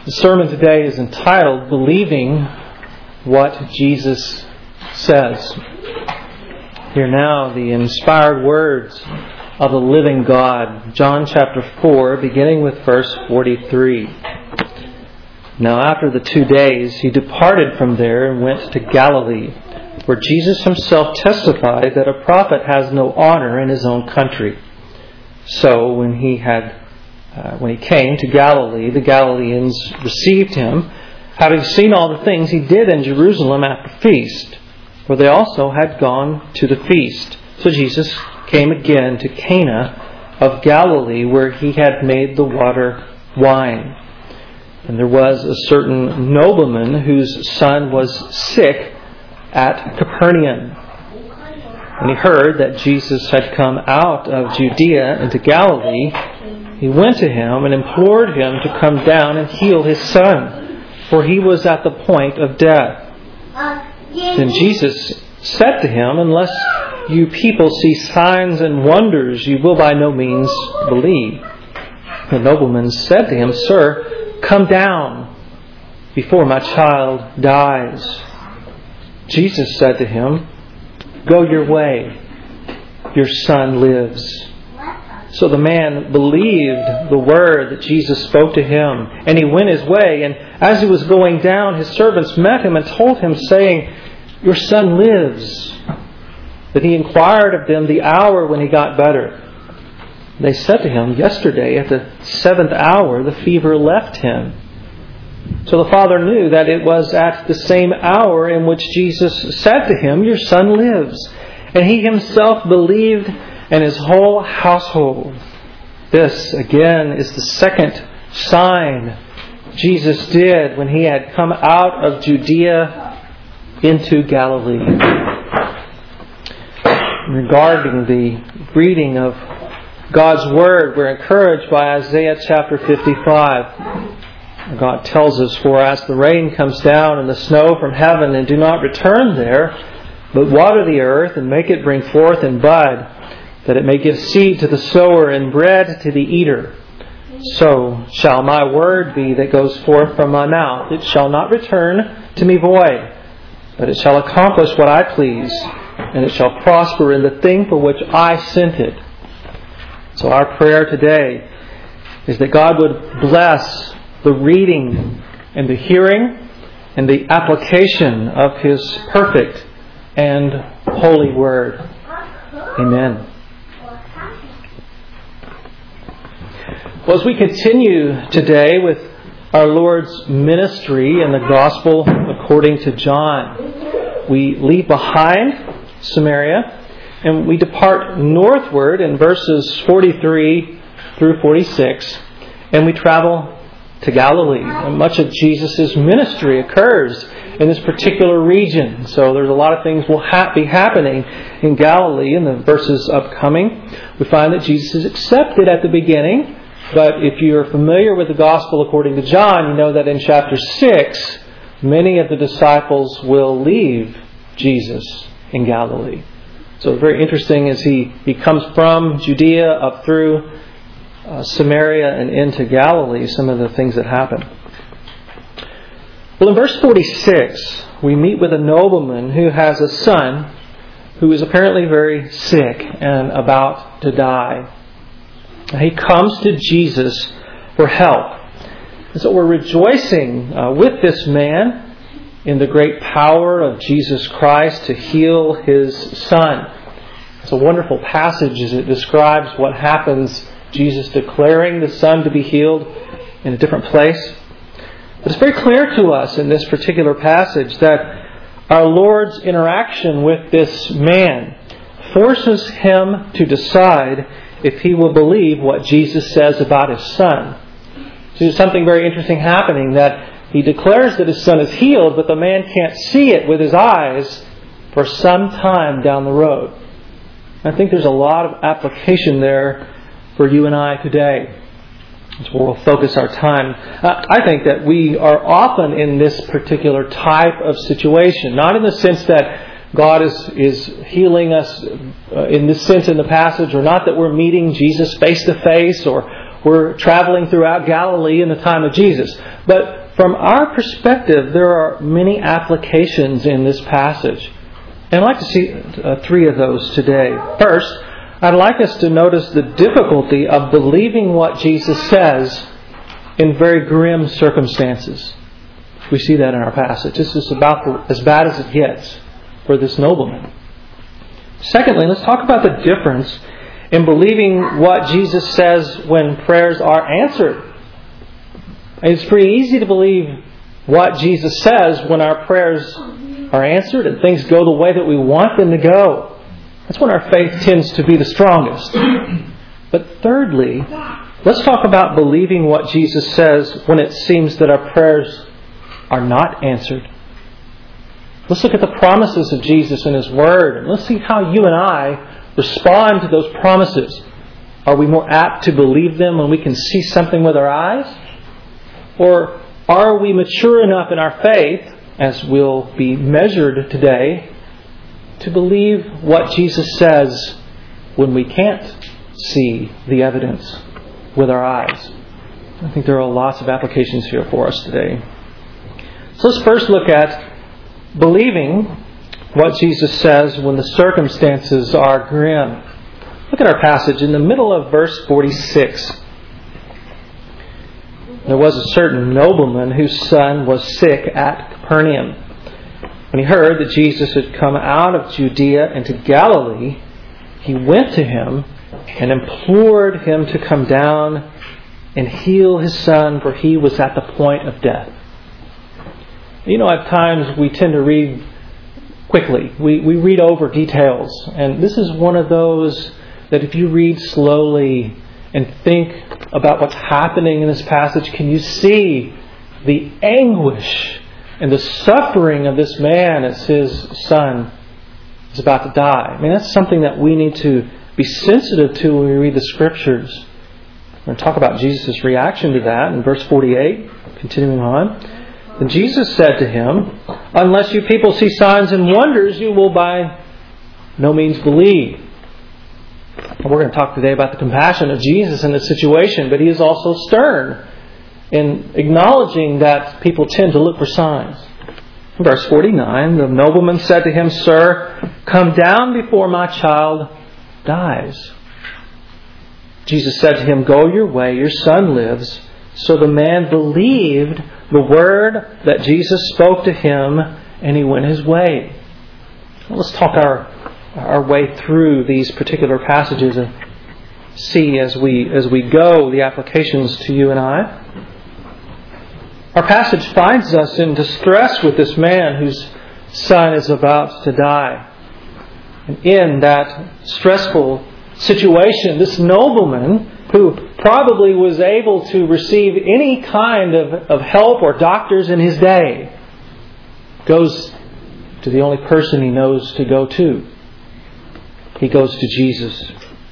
The sermon today is entitled, Believing What Jesus Says. Hear now the inspired words of the living God. John chapter 4, beginning with verse 43. Now after the 2 days, he departed from there and went to Galilee, where Jesus himself testified that a prophet has no honor in his own country. So when he came to Galilee, the Galileans received him, having seen all the things he did in Jerusalem at the feast, for they also had gone to the feast. So Jesus came again to Cana of Galilee, where he had made the water wine. And there was a certain nobleman whose son was sick at Capernaum. When he heard that Jesus had come out of Judea into Galilee, he went to him and implored him to come down and heal his son, for he was at the point of death. Then Jesus said to him, "Unless you people see signs and wonders, you will by no means believe." The nobleman said to him, "Sir, come down before my child dies." Jesus said to him, "Go your way, your son lives." So the man believed the word that Jesus spoke to him, and he went his way. And as he was going down, his servants met him and told him, saying, "Your son lives." Then he inquired of them the hour when he got better. They said to him, "Yesterday at the 7th hour the fever left him." So the father knew that it was at the same hour in which Jesus said to him, "Your son lives." And he himself believed, and his whole household. This, again, is the second sign Jesus did when he had come out of Judea into Galilee. Regarding the reading of God's Word, we're encouraged by Isaiah chapter 55. God tells us, "For as the rain comes down and the snow from heaven and do not return there, but water the earth and make it bring forth and bud, that it may give seed to the sower and bread to the eater, so shall my word be that goes forth from my mouth. It shall not return to me void, but it shall accomplish what I please, and it shall prosper in the thing for which I sent it." So our prayer today is that God would bless the reading and the hearing and the application of His perfect and holy Word. Amen. Well, as we continue today with our Lord's ministry in the Gospel according to John, we leave behind Samaria and we depart northward in verses 43 through 46, and we travel to Galilee. And much of Jesus' ministry occurs in this particular region. So there's a lot of things will be happening in Galilee in the verses upcoming. We find that Jesus is accepted at the beginning, but if you're familiar with the Gospel according to John, you know that in chapter 6, many of the disciples will leave Jesus in Galilee. So very interesting as he comes from Judea up through Samaria and into Galilee, some of the things that happen. Well, in verse 46, we meet with a nobleman who has a son who is apparently very sick and about to die. He comes to Jesus for help. And so we're rejoicing with this man in the great power of Jesus Christ to heal his son. It's a wonderful passage as it describes what happens, Jesus declaring the son to be healed in a different place. But it's very clear to us in this particular passage that our Lord's interaction with this man forces him to decide if he will believe what Jesus says about his son. So there's something very interesting happening, that he declares that his son is healed, but the man can't see it with his eyes for some time down the road. I think there's a lot of application there for you and I today. That's where we'll focus our time. I think that we are often in this particular type of situation. Not in the sense that God is healing us in this sense in the passage, or not that we're meeting Jesus face to face, or were traveling throughout Galilee in the time of Jesus. But from our perspective, there are many applications in this passage. And I'd like to see three of those today. First, I'd like us to notice the difficulty of believing what Jesus says in very grim circumstances. We see that in our passage. This is about as bad as it gets for this nobleman. Secondly, let's talk about the difference in believing what Jesus says when prayers are answered. It's pretty easy to believe what Jesus says when our prayers are answered and things go the way that we want them to go. That's when our faith tends to be the strongest. But thirdly, let's talk about believing what Jesus says when it seems that our prayers are not answered. Let's look at the promises of Jesus in His Word, and let's see how you and I respond to those promises. Are we more apt to believe them when we can see something with our eyes? Or are we mature enough in our faith, as will be measured today, to believe what Jesus says when we can't see the evidence with our eyes? I think there are lots of applications here for us today. So let's first look at believing what Jesus says when the circumstances are grim. Look at our passage in the middle of verse 46. There was a certain nobleman whose son was sick at Capernaum. When he heard that Jesus had come out of Judea into Galilee, he went to him and implored him to come down and heal his son, for he was at the point of death. You know, at times we tend to read quickly. We read over details. And this is one of those that if you read slowly and think about what's happening in this passage, can you see the anguish and the suffering of this man as his son is about to die? I mean, that's something that we need to be sensitive to when we read the Scriptures. We're going to talk about Jesus' reaction to that in verse 48, continuing on. And Jesus said to him, "Unless you people see signs and wonders, you will by no means believe." And we're going to talk today about the compassion of Jesus in this situation, but He is also stern in acknowledging that people tend to look for signs. In verse 49, the nobleman said to him, "Sir, come down before my child dies." Jesus said to him, "Go your way, your son lives." So the man believed the word that Jesus spoke to him, and he went his way. Let's talk our way through these particular passages and see as we go the applications to you and I. Our passage finds us in distress with this man whose son is about to die. And in that stressful situation, this nobleman, who probably was able to receive any kind of help or doctors in his day, goes to the only person he knows to go to. He goes to Jesus.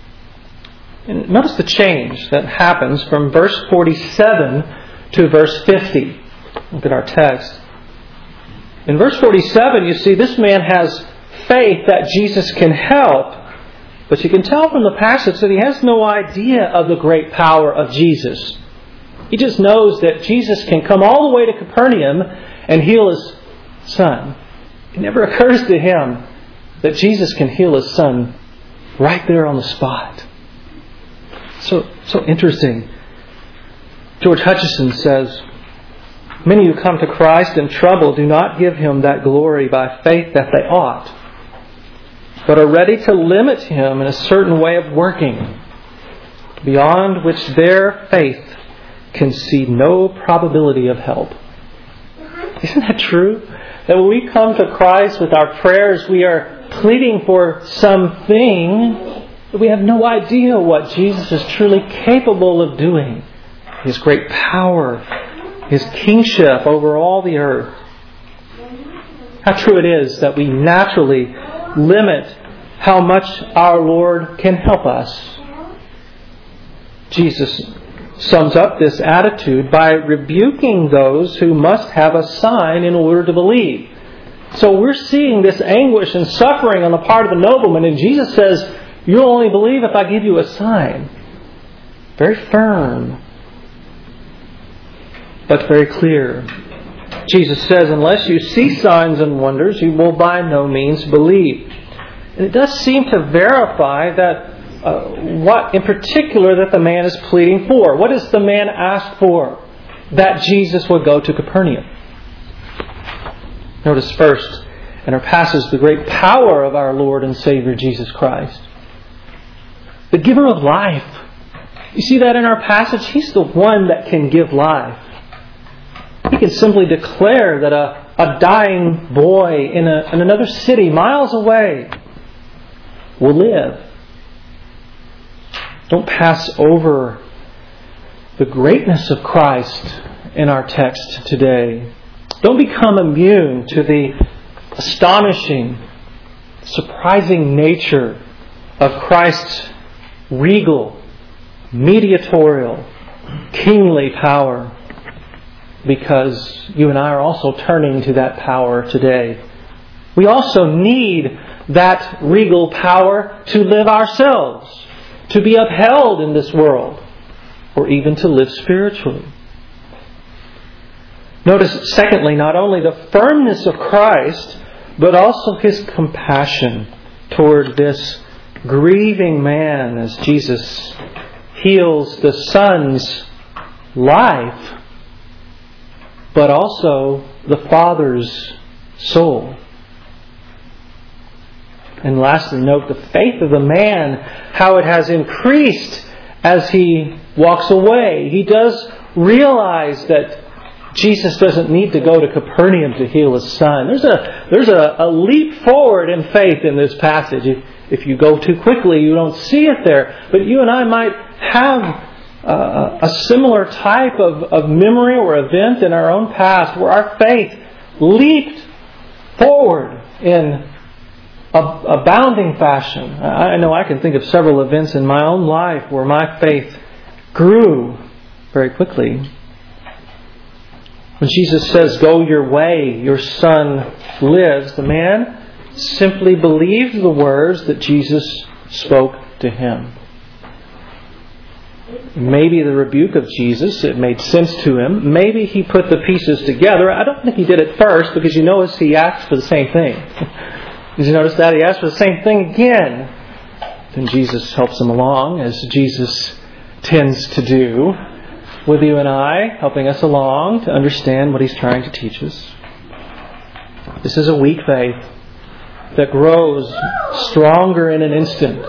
And notice the change that happens from verse 47 to verse 50. Look at our text. In verse 47, you see this man has faith that Jesus can help. But you can tell from the passage that he has no idea of the great power of Jesus. He just knows that Jesus can come all the way to Capernaum and heal his son. It never occurs to him that Jesus can heal his son right there on the spot. So interesting. George Hutchison says, "Many who come to Christ in trouble do not give Him that glory by faith that they ought, but are ready to limit Him in a certain way of working, beyond which their faith can see no probability of help." Isn't that true? That when we come to Christ with our prayers, we are pleading for something, but we have no idea what Jesus is truly capable of doing. His great power, His kingship over all the earth. How true it is that we naturally limit how much our Lord can help us. Jesus sums up this attitude by rebuking those who must have a sign in order to believe. So we're seeing this anguish and suffering on the part of the nobleman, and Jesus says, "You'll only believe if I give you a sign." very firm, but very clear. Jesus says, unless you see signs and wonders, you will by no means believe. And it does seem to verify that what in particular that the man is pleading for. What does the man ask for? That Jesus would go to Capernaum. Notice first in our passage the great power of our Lord and Savior Jesus Christ. The giver of life. You see that in our passage? He's the one that can give life. He can simply declare that a dying boy in another city miles away will live. Don't pass over the greatness of Christ in our text today. Don't become immune to the astonishing, surprising nature of Christ's regal, mediatorial, kingly power, because you and I are also turning to that power today. We also need that regal power to live ourselves, to be upheld in this world, or even to live spiritually. Notice, secondly, not only the firmness of Christ, but also His compassion toward this grieving man as Jesus heals the son's life, but also the father's soul. And lastly, note the faith of the man, how it has increased as he walks away. He does realize that Jesus doesn't need to go to Capernaum to heal his son. There's a leap forward in faith in this passage. If you go too quickly, you don't see it there. But you and I might have a similar type of memory or event in our own past where our faith leaped forward in abounding fashion. I know I can think of several events in my own life where my faith grew very quickly. When Jesus says, "Go your way, your son lives," the man simply believed the words that Jesus spoke to him. Maybe the rebuke of Jesus, it made sense to him. Maybe he put the pieces together. I don't think he did it first, because you notice he asked for the same thing. Did you notice that? He asked for the same thing again. Then Jesus helps him along, as Jesus tends to do with you and I, helping us along to understand what He's trying to teach us. This is a weak faith that grows stronger in an instant.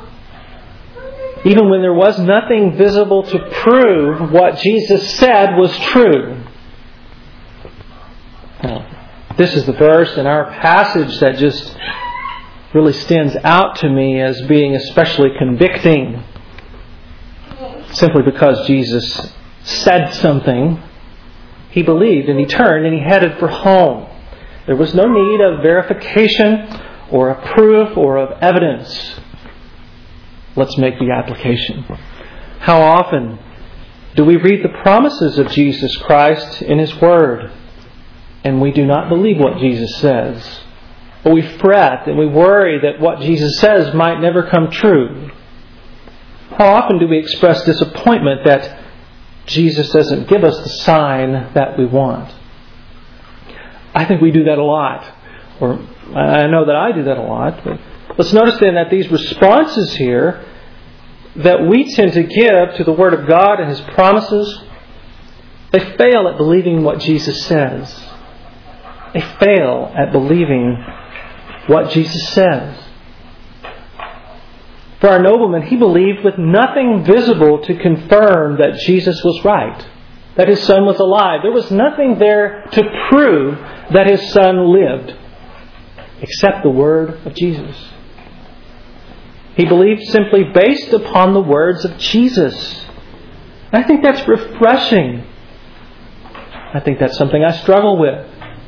Even when there was nothing visible to prove what Jesus said was true. Now, this is the verse in our passage that just really stands out to me as being especially convicting. Simply because Jesus said something, he believed and he turned and he headed for home. There was no need of verification or of proof or of evidence. Let's make the application. How often do we read the promises of Jesus Christ in His Word, and we do not believe what Jesus says? But we fret and we worry that what Jesus says might never come true. How often do we express disappointment that Jesus doesn't give us the sign that we want? I think we do that a lot. Or I know that I do that a lot. But let's notice then that these responses here that we tend to give to the Word of God and His promises, they fail at believing what Jesus says. They fail at believing what Jesus says. For our nobleman, he believed with nothing visible to confirm that Jesus was right, that his son was alive. There was nothing there to prove that his son lived, except the word of Jesus. He believed simply based upon the words of Jesus. And I think that's refreshing. I think that's something I struggle with.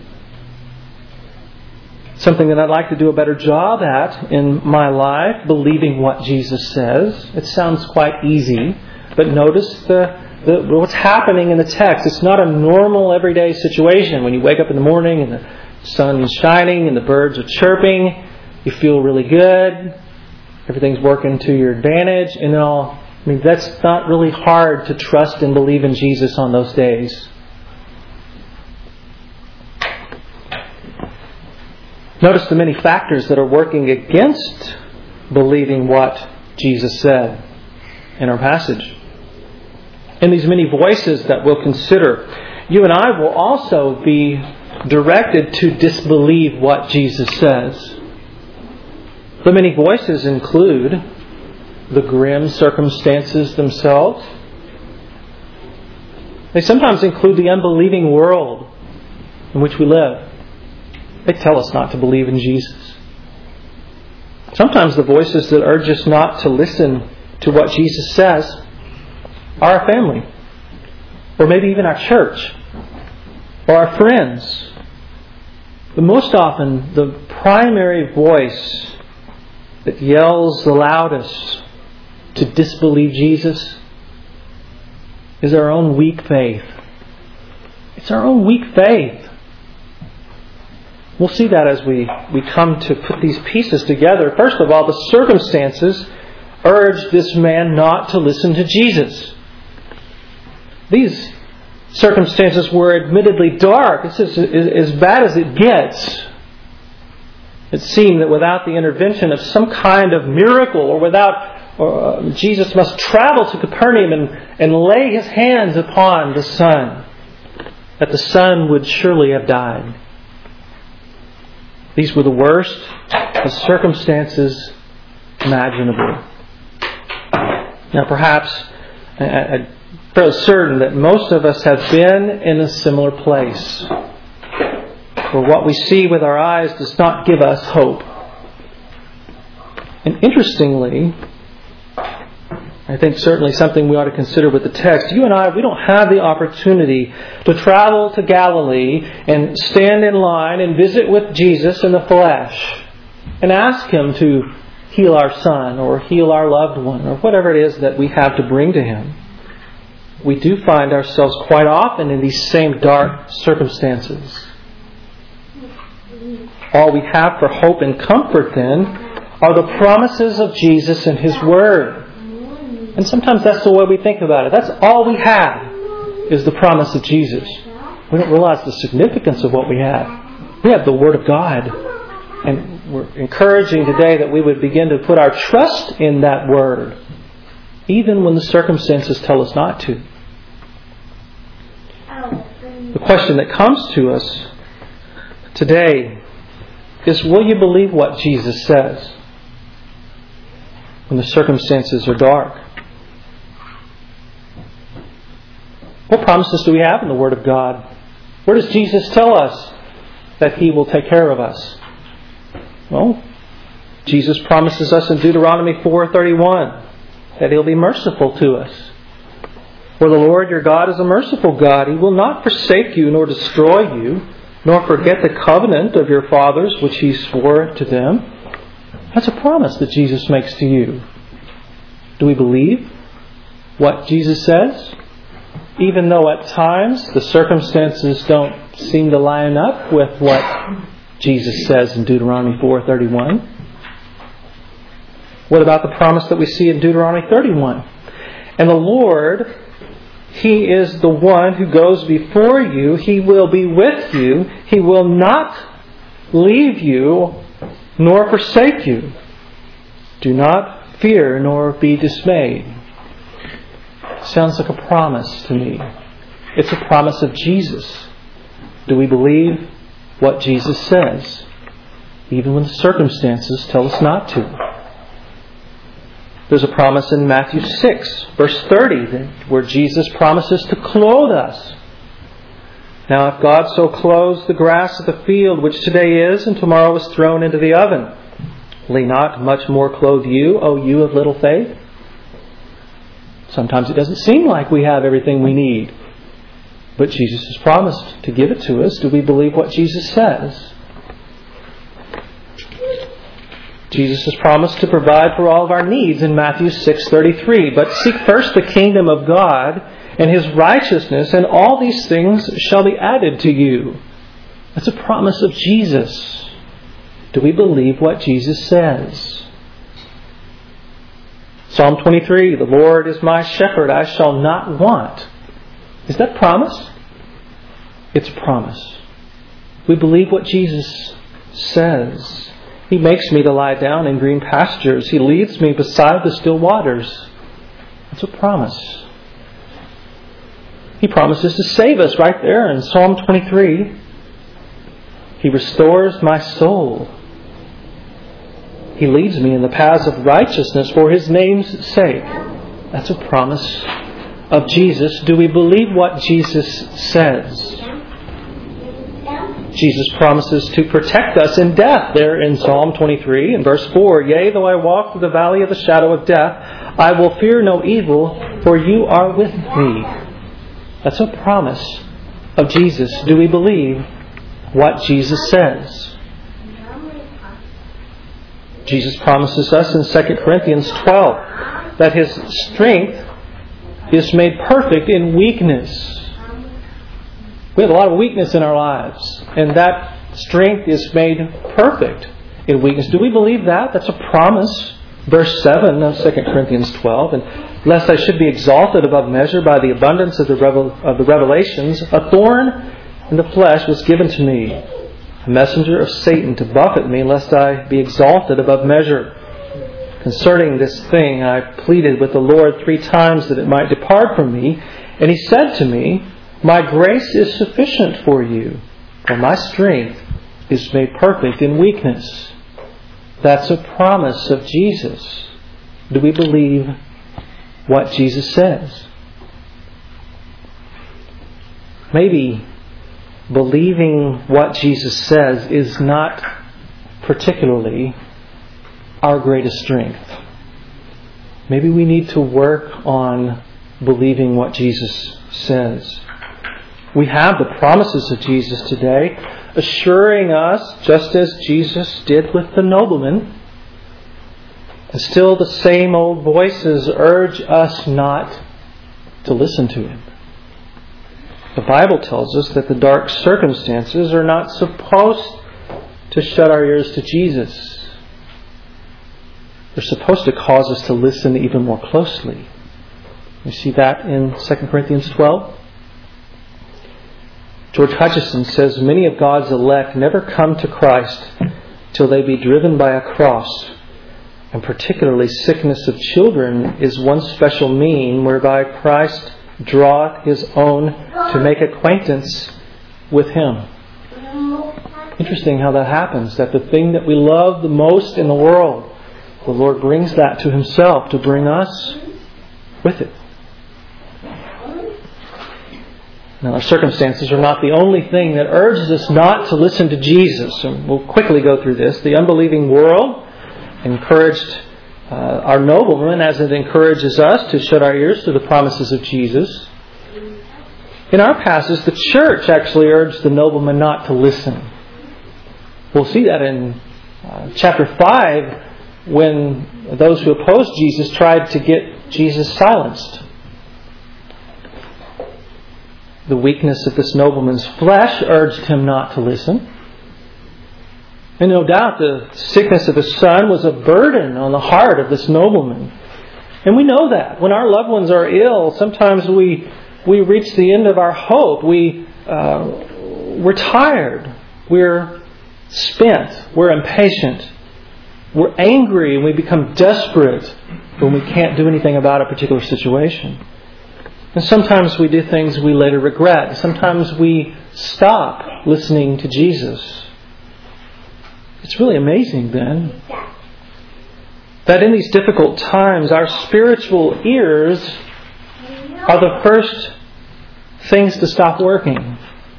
Something that I'd like to do a better job at in my life, believing what Jesus says. It sounds quite easy, but notice what's happening in the text. It's not a normal everyday situation. When you wake up in the morning and the sun is shining and the birds are chirping, you feel really good. Everything's working to your advantage, and then all I mean, that's not really hard to trust and believe in Jesus on those days. Notice the many factors that are working against believing what Jesus said in our passage. And these many voices that we'll consider, you and I will also be directed to disbelieve what Jesus says. The many voices include the grim circumstances themselves. They sometimes include the unbelieving world in which we live. They tell us not to believe in Jesus. Sometimes the voices that urge us not to listen to what Jesus says are our family, or maybe even our church, or our friends. But most often, the primary voice that yells the loudest to disbelieve Jesus is our own weak faith. It's our own weak faith. We'll see that as we come to put these pieces together. First of all, the circumstances urged this man not to listen to Jesus. These circumstances were admittedly dark. It's as bad as it gets. It seemed that without the intervention of some kind of miracle, or Jesus must travel to Capernaum and lay his hands upon the son, that the son would surely have died. These were the worst of circumstances imaginable. Now perhaps, I'm fairly certain that most of us have been in a similar place, where what we see with our eyes does not give us hope. And interestingly, I think certainly something we ought to consider with the text. You and I, we don't have the opportunity to travel to Galilee and stand in line and visit with Jesus in the flesh and ask Him to heal our son or heal our loved one or whatever it is that we have to bring to Him. We do find ourselves quite often in these same dark circumstances. All we have for hope and comfort then are the promises of Jesus and His Word. And sometimes that's the way we think about it. That's all we have is the promise of Jesus. We don't realize the significance of what we have. We have the Word of God. And we're encouraging today that we would begin to put our trust in that Word, even when the circumstances tell us not to. The question that comes to us today is, will you believe what Jesus says when the circumstances are dark? What promises do we have in the Word of God? Where does Jesus tell us that He will take care of us? Well, Jesus promises us in Deuteronomy 4:31 that He'll be merciful to us. For the Lord your God is a merciful God. He will not forsake you nor destroy you, nor forget the covenant of your fathers which He swore to them. That's a promise that Jesus makes to you. Do we believe what Jesus says? Even though at times the circumstances don't seem to line up with what Jesus says in Deuteronomy 4:31. What about the promise that we see in Deuteronomy 31? And the Lord, He is the one who goes before you. He will be with you. He will not leave you nor forsake you. Do not fear nor be dismayed. Sounds like a promise to me. It's a promise of Jesus. Do we believe what Jesus says, even when the circumstances tell us not to? There's a promise in Matthew 6, verse 30, where Jesus promises to clothe us. Now, if God so clothes the grass of the field, which today is and tomorrow is thrown into the oven, will He not much more clothe you, O you of little faith? Sometimes it doesn't seem like we have everything we need, but Jesus has promised to give it to us. Do we believe what Jesus says? Jesus has promised to provide for all of our needs in Matthew 6:33. But seek first the kingdom of God and His righteousness, and all these things shall be added to you. That's a promise of Jesus. Do we believe what Jesus says? Psalm 23, the Lord is my shepherd, I shall not want. Is that promise? It's a promise. We believe what Jesus says. He makes me to lie down in green pastures. He leads me beside the still waters. It's a promise. He promises to save us right there in Psalm 23. He restores my soul. He leads me in the paths of righteousness for His name's sake. That's a promise of Jesus. Do we believe what Jesus says? Jesus promises to protect us in death there in Psalm 23 in verse 4. Yea, though I walk through the valley of the shadow of death, I will fear no evil, for you are with me. That's a promise of Jesus. Do we believe what Jesus says? Jesus promises us in 2 Corinthians 12 that His strength is made perfect in weakness. We have a lot of weakness in our lives, and that strength is made perfect in weakness. Do we believe that? That's a promise. Verse 7 of 2 Corinthians 12, and lest I should be exalted above measure by the abundance of the revelations, a thorn in the flesh was given to me, a messenger of Satan to buffet me, lest I be exalted above measure. Concerning this thing I pleaded with the Lord 3 times that it might depart from me. And He said to me, my grace is sufficient for you, for my strength is made perfect in weakness. That's a promise of Jesus. Do we believe what Jesus says? Maybe believing what Jesus says is not particularly our greatest strength. Maybe we need to work on believing what Jesus says. We have the promises of Jesus today, assuring us, just as Jesus did with the nobleman. And still the same old voices urge us not to listen to Him. The Bible tells us that the dark circumstances are not supposed to shut our ears to Jesus. They're supposed to cause us to listen even more closely. You see that in 2 Corinthians 12? George Hutchison says, many of God's elect never come to Christ till they be driven by a cross. And particularly sickness of children is one special mean whereby Christ draweth His own to make acquaintance with Him. Interesting how that happens, that the thing that we love the most in the world, the Lord brings that to Himself to bring us with it. Now, our circumstances are not the only thing that urges us not to listen to Jesus. And we'll quickly go through this. The unbelieving world encouraged our nobleman as it encourages us to shut our ears to the promises of Jesus. In our passage, the church actually urged the nobleman not to listen. We'll see that in chapter 5 when those who opposed Jesus tried to get Jesus silenced. The weakness of this nobleman's flesh urged him not to listen. And no doubt the sickness of his son was a burden on the heart of this nobleman. And we know that. When our loved ones are ill, sometimes we reach the end of our hope. We're tired. We're spent. We're impatient. We're angry and we become desperate when we can't do anything about a particular situation. And sometimes we do things we later regret. Sometimes we stop listening to Jesus. It's really amazing then that in these difficult times our spiritual ears are the first things to stop working.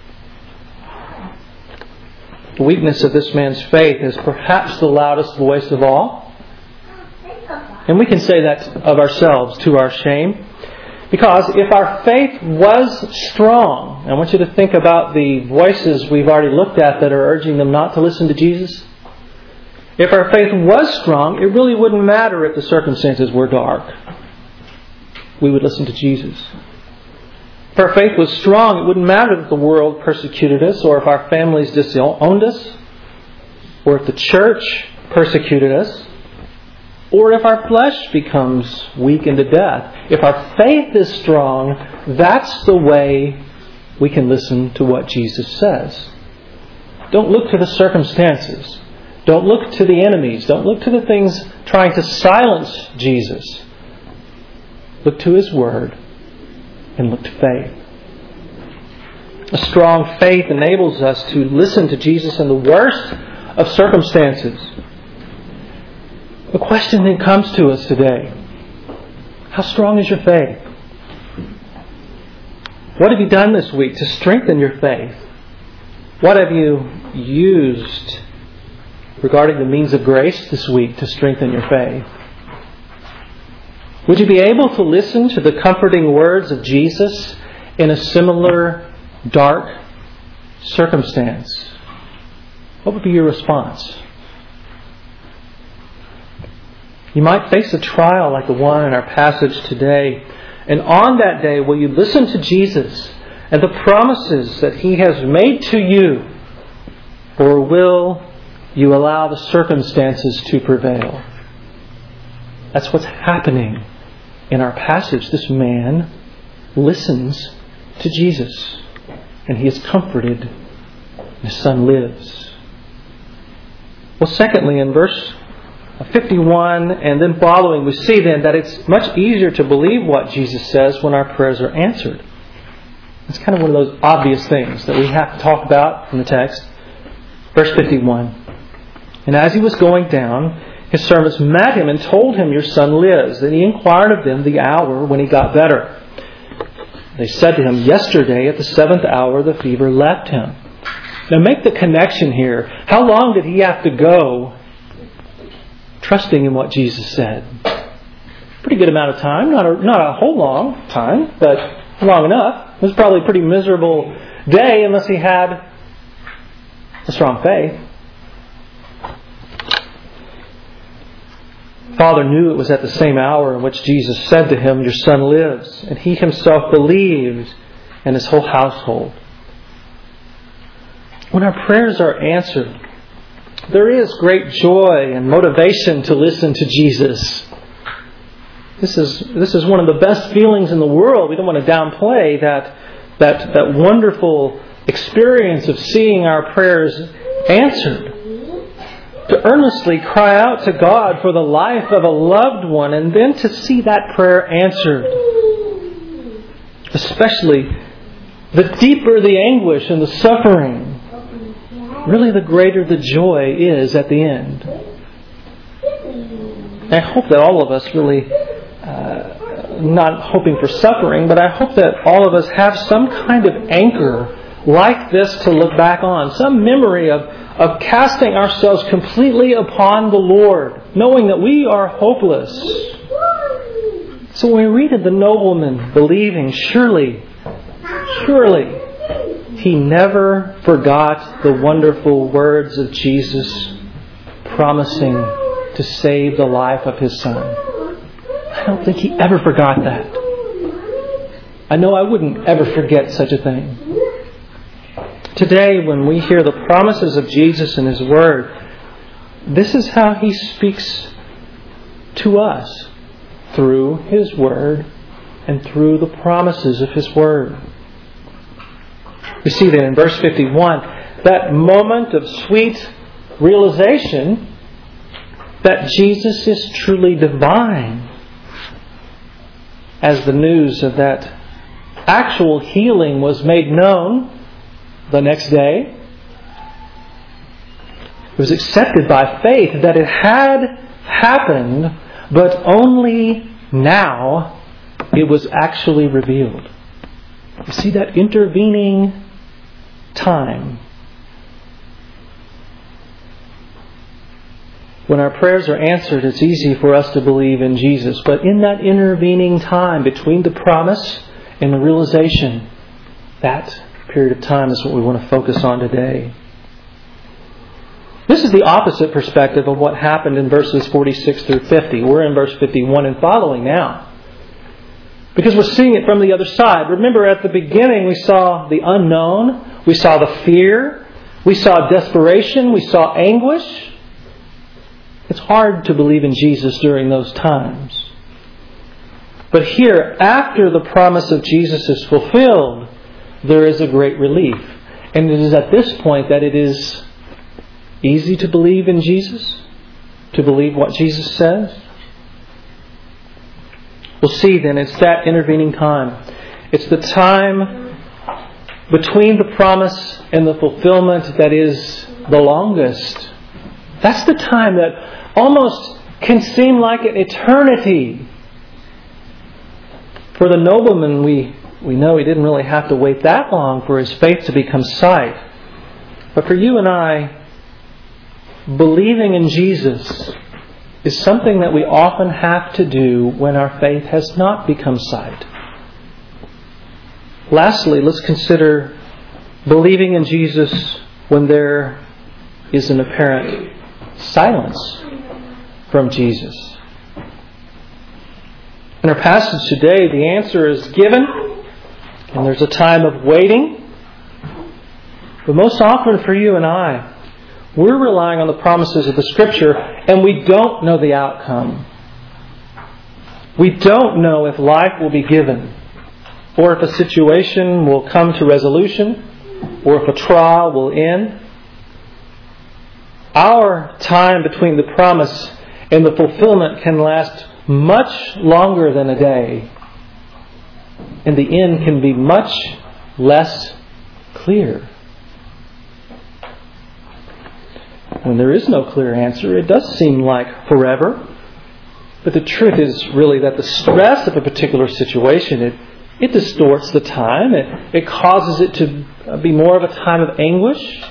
The weakness of this man's faith is perhaps the loudest voice of all. And we can say that of ourselves to our shame. Because if our faith was strong, I want you to think about the voices we've already looked at that are urging them not to listen to Jesus. If our faith was strong, it really wouldn't matter if the circumstances were dark. We would listen to Jesus. If our faith was strong, it wouldn't matter if the world persecuted us, or if our families disowned us, or if the church persecuted us. or if our flesh becomes weak into death. If our faith is strong, that's the way we can listen to what Jesus says. Don't look to the circumstances. Don't look to the enemies. Don't look to the things trying to silence Jesus. Look to His Word and look to faith. A strong faith enables us to listen to Jesus in the worst of circumstances. The question then comes to us today: how strong is your faith? What have you done this week to strengthen your faith? What have you used regarding the means of grace this week to strengthen your faith? Would you be able to listen to the comforting words of Jesus in a similar dark circumstance? What would be your response? You might face a trial like the one in our passage today. And on that day, will you listen to Jesus and the promises that He has made to you? Or will you allow the circumstances to prevail? That's what's happening in our passage. This man listens to Jesus, and he is comforted, and his son lives. Well, secondly, in verse 51 and then following, we see then that it's much easier to believe what Jesus says when our prayers are answered. It's kind of one of those obvious things that we have to talk about in the text. Verse 51. And as he was going down, his servants met him and told him, "Your son lives." Then he inquired of them the hour when he got better. They said to him, "Yesterday at the 7th hour the fever left him." Now make the connection here. How long did he have to go trusting in what Jesus said? Pretty good amount of time. Not a whole long time, but long enough. It was probably a pretty miserable day unless he had a strong faith. Father knew it was at the same hour in which Jesus said to him, "Your son lives." And he himself believed, and his whole household. When our prayers are answered, there is great joy and motivation to listen to Jesus. This is one of the best feelings in the world. We don't want to downplay that wonderful experience of seeing our prayers answered. To earnestly cry out to God for the life of a loved one, and then to see that prayer answered. Especially the deeper the anguish and the suffering, really the greater the joy is at the end. I hope that all of us really, not hoping for suffering, but I hope that all of us have some kind of anchor like this to look back on. Some memory of casting ourselves completely upon the Lord, knowing that we are hopeless. So when we read of the nobleman believing, surely, he never forgot the wonderful words of Jesus promising to save the life of his son. I don't think he ever forgot that. I know I wouldn't ever forget such a thing. Today, when we hear the promises of Jesus in His Word, this is how He speaks to us, through His Word and through the promises of His Word. We see that in verse 51, that moment of sweet realization that Jesus is truly divine. As the news of that actual healing was made known the next day, it was accepted by faith that it had happened, but only now it was actually revealed. You see that intervening time. When our prayers are answered, it's easy for us to believe in Jesus. But in that intervening time between the promise and the realization, that period of time is what we want to focus on today. This is the opposite perspective of what happened in verses 46 through 50. We're in verse 51 and following now, because we're seeing it from the other side. Remember, at the beginning we saw the unknown, we saw the fear, we saw desperation, we saw anguish. It's hard to believe in Jesus during those times. But here, after the promise of Jesus is fulfilled, there is a great relief. And it is at this point that it is easy to believe in Jesus, to believe what Jesus says. We'll see then, it's that intervening time. It's the time between the promise and the fulfillment that is the longest. That's the time that almost can seem like an eternity. For the nobleman, we know he didn't really have to wait that long for his faith to become sight. But for you and I, believing in Jesus is something that we often have to do when our faith has not become sight. Lastly, let's consider believing in Jesus when there is an apparent silence from Jesus. In our passage today, the answer is given, and there's a time of waiting. But most often for you and I, we're relying on the promises of the Scripture, and we don't know the outcome. We don't know if life will be given, or if a situation will come to resolution, or if a trial will end. Our time between the promise and the fulfillment can last much longer than a day, and the end can be much less clear. When there is no clear answer, it does seem like forever. But the truth is really that the stress of a particular situation, it distorts the time. It causes it to be more of a time of anguish.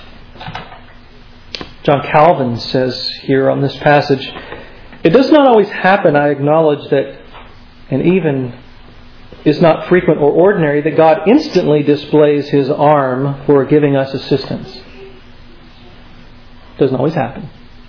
John Calvin says here on this passage, "It does not always happen, I acknowledge that, and even is not frequent or ordinary, that God instantly displays His arm for giving us assistance." Doesn't always happen.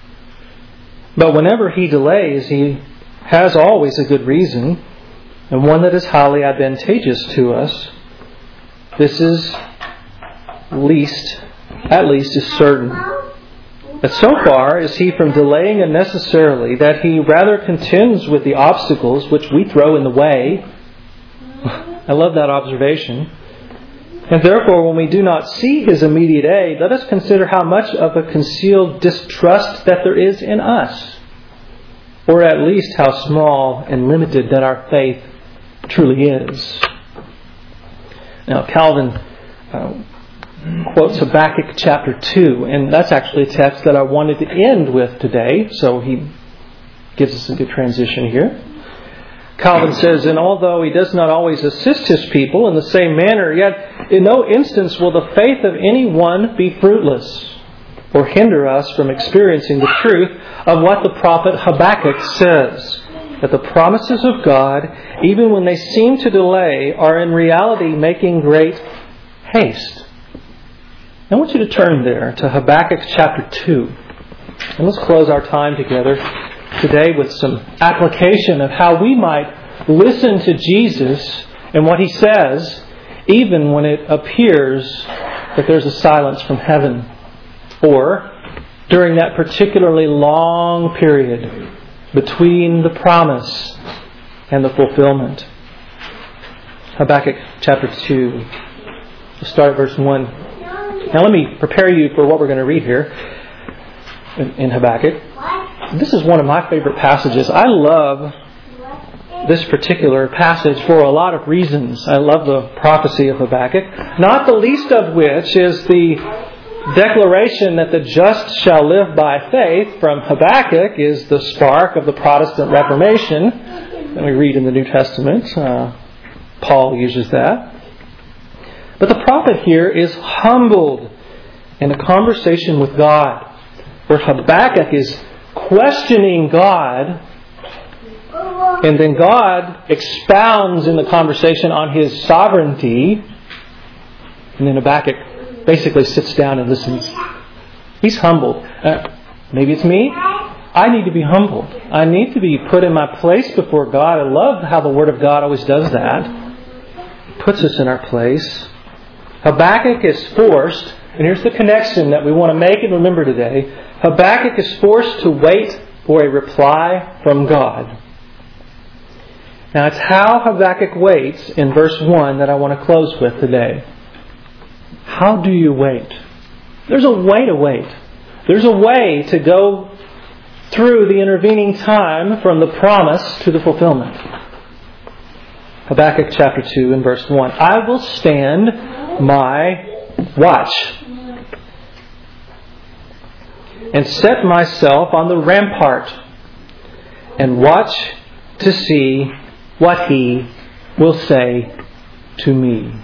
But whenever He delays, He has always a good reason, and one that is highly advantageous to us. This is at least is certain. That so far is He from delaying unnecessarily, that He rather contends with the obstacles which we throw in the way. I love that observation. And therefore, when we do not see His immediate aid, let us consider how much of a concealed distrust that there is in us, or at least how small and limited that our faith truly is. Now, Calvin quotes Habakkuk chapter 2, and that's actually a text that I wanted to end with today, so he gives us a good transition here. Calvin says, "And although he does not always assist his people in the same manner, yet in no instance will the faith of any one be fruitless, or hinder us from experiencing the truth of what the prophet Habakkuk says, that the promises of God, even when they seem to delay, are in reality making great haste." I want you to turn there to Habakkuk chapter 2. And let's close our time together today with some application of how we might listen to Jesus and what He says, even when it appears that there's a silence from heaven, or during that particularly long period between the promise and the fulfillment. Habakkuk chapter 2. We'll start at verse 1. Now let me prepare you for what we're going to read here in Habakkuk. This is one of my favorite passages. I love this particular passage for a lot of reasons. I love the prophecy of Habakkuk, not the least of which is the declaration that the just shall live by faith from Habakkuk is the spark of the Protestant Reformation that we read in the New Testament. Paul uses that. But the prophet here is humbled in a conversation with God, where Habakkuk is questioning God, and then God expounds in the conversation on His sovereignty, and then Habakkuk basically sits down and listens. He's humbled. Maybe it's me. I need to be humbled. I need to be put in my place before God. I love how the Word of God always does that. It puts us in our place. Habakkuk is forced, and here's the connection that we want to make and remember today. Habakkuk is forced to wait for a reply from God. Now it's how Habakkuk waits in verse 1 that I want to close with today. How do you wait? There's a way to wait. There's a way to go through the intervening time from the promise to the fulfillment. Habakkuk chapter 2 and verse 1. I will stand my watch and set myself on the rampart and watch to see what He will say to me.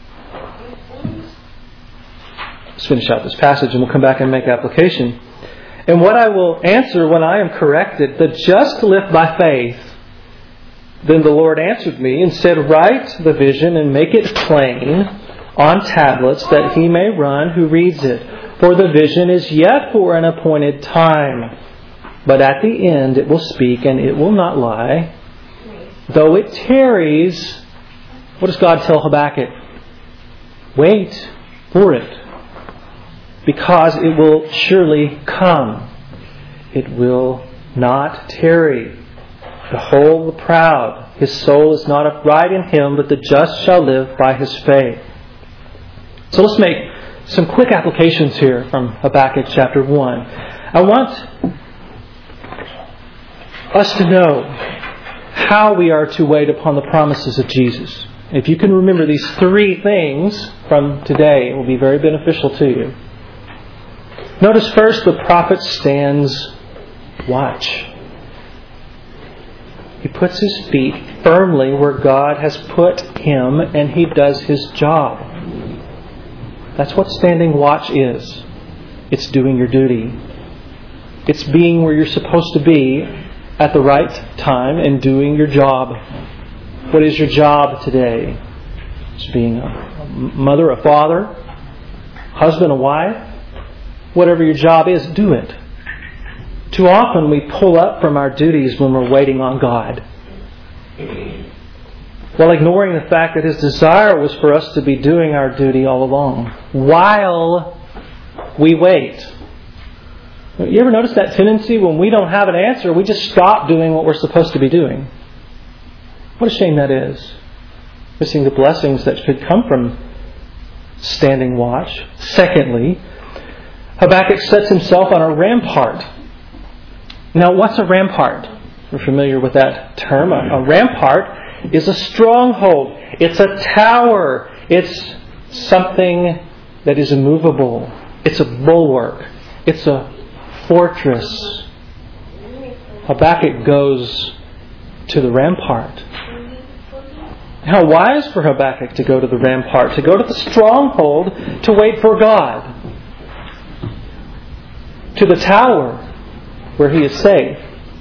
Let's finish out this passage and we'll come back and make application. And what I will answer when I am corrected, the just live by faith. Then the Lord answered me and said, write the vision and make it plain on tablets that he may run who reads it. For the vision is yet for an appointed time. But at the end it will speak and it will not lie. Though it tarries, what does God tell Habakkuk? Wait for it. Because it will surely come. It will not tarry. Behold the proud. His soul is not upright in him, but the just shall live by his faith. So let's make some quick applications here from Habakkuk chapter 1. I want us to know how we are to wait upon the promises of Jesus. If you can remember these three things from today, it will be very beneficial to you. Notice first, the prophet stands watch. He puts his feet firmly where God has put him, and he does his job. That's what standing watch is. It's doing your duty. It's being where you're supposed to be at the right time and doing your job. What is your job today? It's being a mother, a father, husband, a wife. Whatever your job is, do it. Too often we pull up from our duties when we're waiting on God, while ignoring the fact that His desire was for us to be doing our duty all along while we wait. You ever notice that tendency when we don't have an answer, we just stop doing what we're supposed to be doing? What a shame that is. Missing the blessings that could come from standing watch. Secondly, Habakkuk sets himself on a rampart. Now, what's a rampart? We're familiar with that term. A rampart is a stronghold. It's a tower. It's something that is immovable. It's a bulwark. It's a fortress. Habakkuk goes to the rampart. How wise for Habakkuk to go to the rampart, to go to the stronghold, to wait for God. To the tower where he is safe.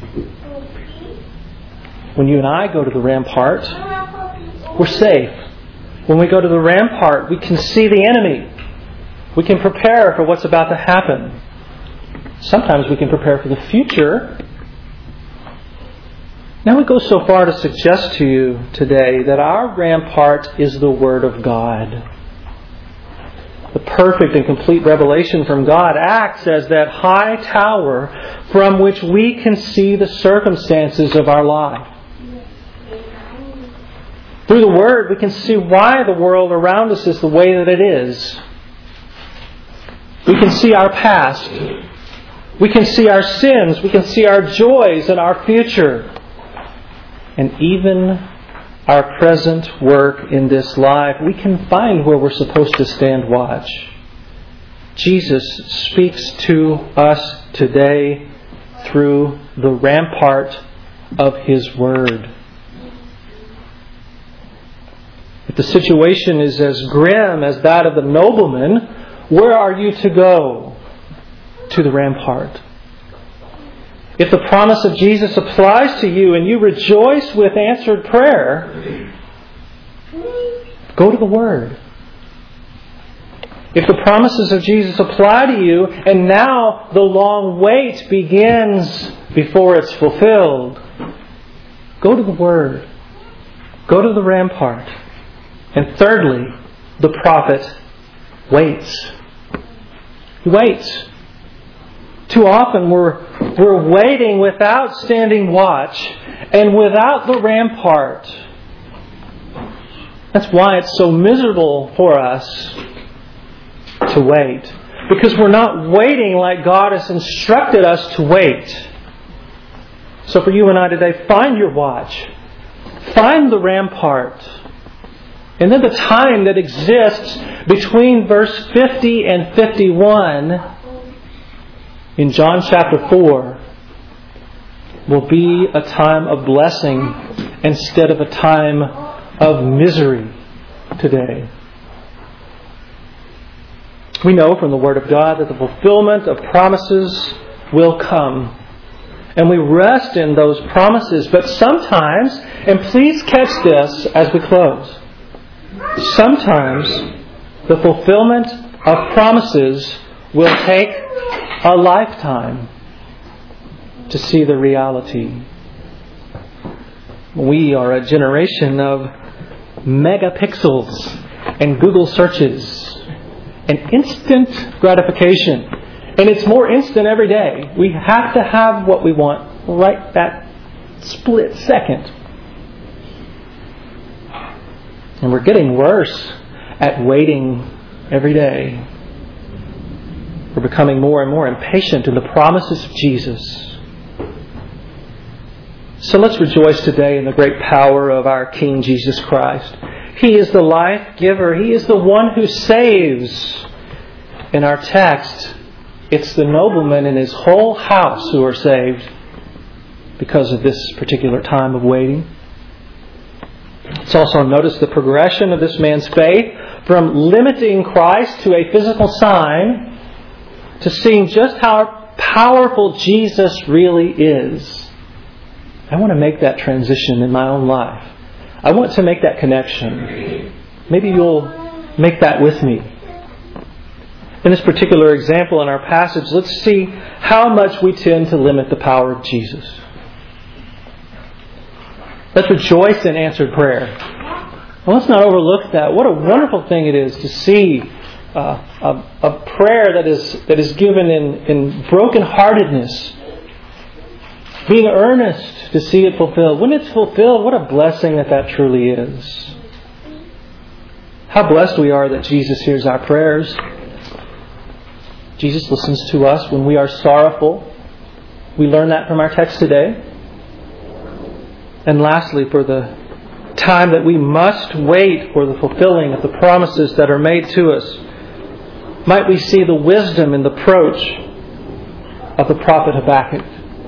When you and I go to the rampart, we're safe. When we go to the rampart, we can see the enemy. We can prepare for what's about to happen. Sometimes we can prepare for the future. Now we go so far to suggest to you today that our rampart is the Word of God. The perfect and complete revelation from God acts as that high tower from which we can see the circumstances of our life. Through the Word, we can see why the world around us is the way that it is. We can see our past. We can see our sins. We can see our joys and our future. And even our present work in this life, we can find where we're supposed to stand watch. Jesus speaks to us today through the rampart of His Word. If the situation is as grim as that of the nobleman, where are you to go? To the rampart. If the promise of Jesus applies to you and you rejoice with answered prayer, go to the Word. If the promises of Jesus apply to you and now the long wait begins before it's fulfilled, go to the Word. Go to the rampart. And thirdly, the prophet waits. He waits. Too often we're waiting without standing watch and without the rampart. That's why it's so miserable for us to wait. Because we're not waiting like God has instructed us to wait. So for you and I today, find your watch. Find the rampart. And then the time that exists between verse 50 and 51 in John chapter 4 will be a time of blessing instead of a time of misery today. We know from the Word of God that the fulfillment of promises will come. And we rest in those promises. But sometimes, and please catch this as we close, sometimes the fulfillment of promises will take a lifetime to see the reality. We are a generation of megapixels and Google searches and instant gratification. And it's more instant every day. We have to have what we want right that split second. And we're getting worse at waiting every day. We're becoming more and more impatient in the promises of Jesus. So let's rejoice today in the great power of our King Jesus Christ. He is the life giver. He is the one who saves. In our text, it's the nobleman and his whole house who are saved because of this particular time of waiting. Let's also notice the progression of this man's faith from limiting Christ to a physical sign to seeing just how powerful Jesus really is. I want to make that transition in my own life. I want to make that connection. Maybe you'll make that with me. In this particular example in our passage, let's see how much we tend to limit the power of Jesus. Let's rejoice in answered prayer. Well, let's not overlook that. What a wonderful thing it is to see a prayer that is given in brokenheartedness, being earnest to see it fulfilled. When it's fulfilled, what a blessing that truly is. How blessed we are that Jesus hears our prayers. Jesus listens to us when we are sorrowful. We learn that from our text today. And lastly, for the time that we must wait for the fulfilling of the promises that are made to us, might we see the wisdom in the approach of the prophet Habakkuk.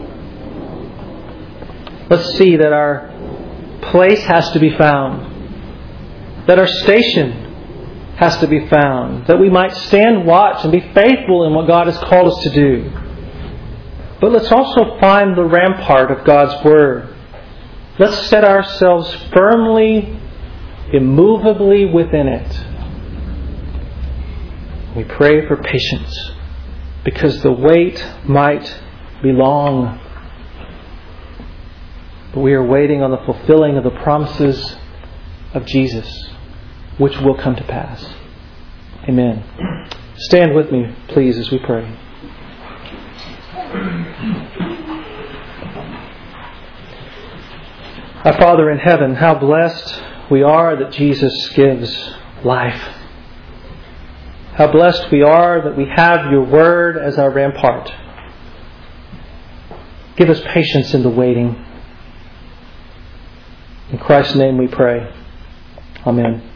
Let's see that our place has to be found, that our station has to be found, that we might stand watch and be faithful in what God has called us to do. But let's also find the rampart of God's Word. Let's set ourselves firmly, immovably within it. We pray for patience, because the wait might be long. But we are waiting on the fulfilling of the promises of Jesus, which will come to pass. Amen. Stand with me, please, as we pray. Our Father in heaven, how blessed we are that Jesus gives life. How blessed we are that we have your word as our rampart. Give us patience in the waiting. In Christ's name we pray. Amen.